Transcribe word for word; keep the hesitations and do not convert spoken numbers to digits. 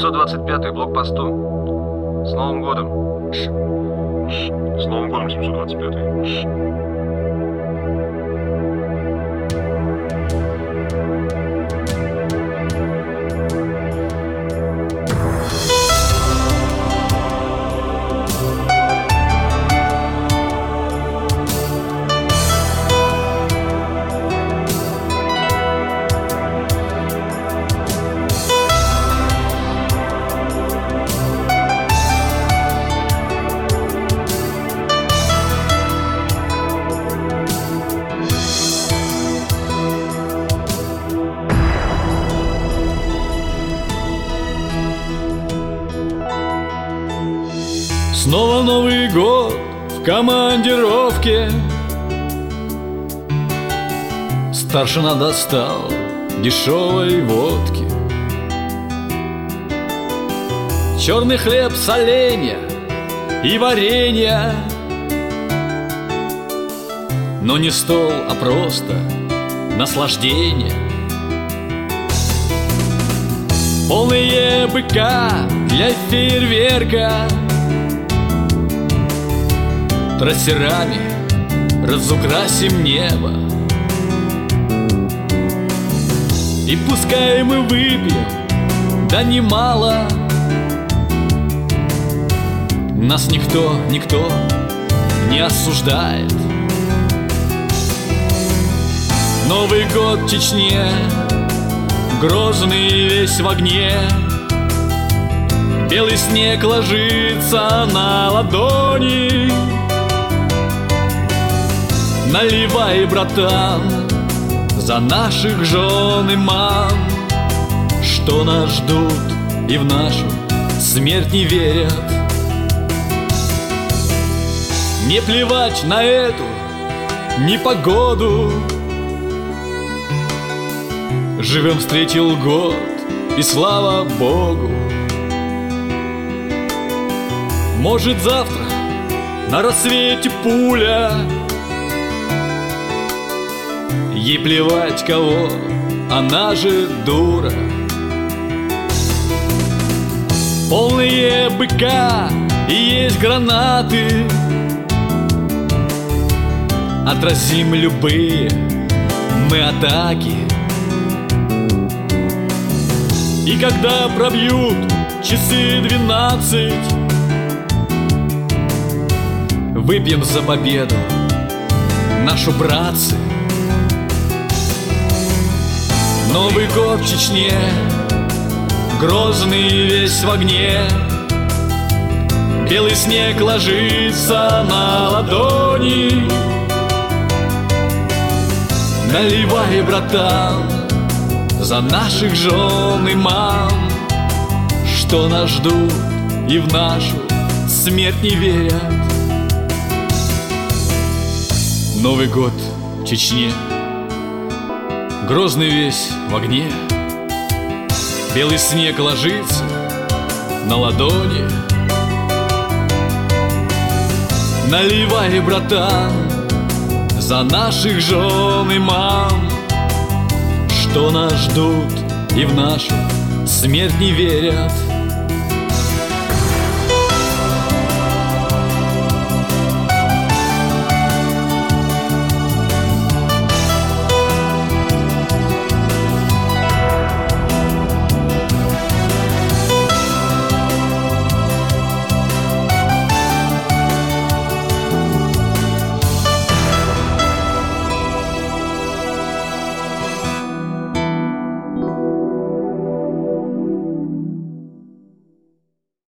семьсот двадцать пятый, блокпосту. С Новым годом. С Новым годом, семьсот двадцать пятый. Снова Новый год в командировке. Старшина достал дешевой водки. Черный хлеб, соленья и варенья. Но не стол, а просто наслаждение. Полные быка для фейерверка. Трассерами разукрасим небо. И пускай мы выпьем, да немало, нас никто, никто не осуждает. Новый год в Чечне, грозный весь в огне. Белый снег ложится на ладони. Наливай, братан, за наших жен и мам, что нас ждут и в нашу смерть не верят. Не плевать на эту непогоду. Живем, встретил год, и слава Богу. Может, завтра на рассвете пуля. Ей плевать кого, она же дура. Полные быка и есть гранаты. Отразим любые мы атаки. И когда пробьют часы двенадцать, выпьем за победу нашу, братцы. Новый год в Чечне, грозный весь в огне. Белый снег ложится на ладони. Наливай, братан, за наших жен и мам, что нас ждут и в нашу смерть не верят. Новый год в Чечне, грозный весь в огне. Белый снег ложится на ладони. Наливай, братан, за наших жен и мам, что нас ждут и в нашу смерть не верят.